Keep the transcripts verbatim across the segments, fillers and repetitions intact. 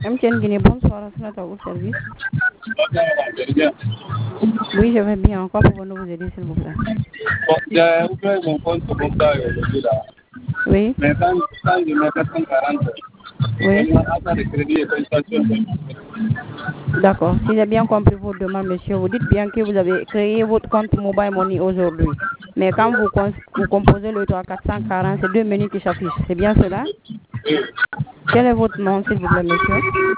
M T N Guinée, bonsoir, à au service. Oui, je vais bien. Encore pour nous vous aider, s'il vous plaît. J'ai ouvert mon compte comme ça, le là. Oui. Mais quand, quand je mets quatre cent quarante, oui. il m'a de crédit et prestation. D'accord. Si j'ai bien compris votre demande, monsieur, vous dites bien que vous avez créé votre compte Mobile Money aujourd'hui. Mais quand vous, vous composez le trois quatre cent quarante, c'est deux menus qui s'affichent. C'est bien cela? Oui. Quel est votre nom, s'il vous plaît, monsieur?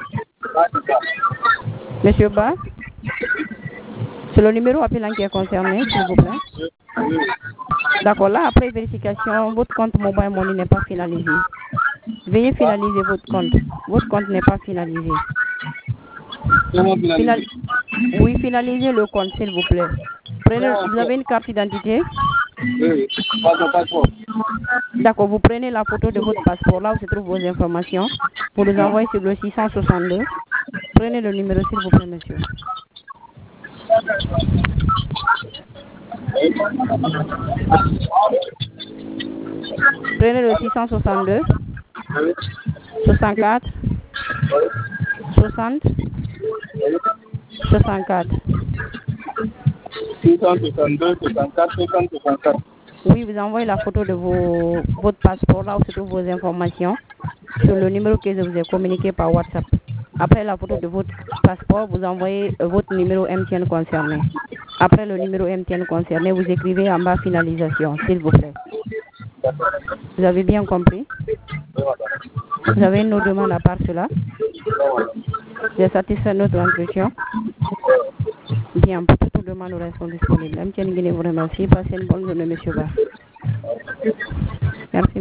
Monsieur Ba? C'est le numéro appelant qui est concerné, s'il vous plaît. D'accord. Là, après vérification, votre compte Mobile Money n'est pas finalisé. Veuillez finaliser votre compte. Votre compte n'est pas finalisé. Final... Oui, finalisez le compte, s'il vous plaît. Prenez... Vous avez une carte d'identité? Oui, pas de passeport. D'accord, vous prenez la photo de votre passeport, là où se trouvent vos informations. Vous les envoyez sur le six cent soixante-deux. Prenez le numéro, s'il vous plaît, monsieur. Prenez le six cent soixante-deux, soixante-quatre, soixante, soixante-quatre. six cent soixante-deux, soixante-quatre, soixante, soixante-quatre. Oui, vous envoyez la photo de vos, votre passeport, là où se trouvent vos informations, sur le numéro que je vous ai communiqué par WhatsApp. Après la photo de votre passeport, vous envoyez votre numéro M T N concerné. Après le numéro M T N concerné, vous écrivez en bas finalisation, s'il vous plaît. Vous avez bien compris? Vous avez une autre demande à part cela? J'ai satisfait notre entretien. Bien, pour toute demande, nous restons disponibles. M T N Guinée vous remercie. Passez une bonne journée, monsieur Ba. Merci.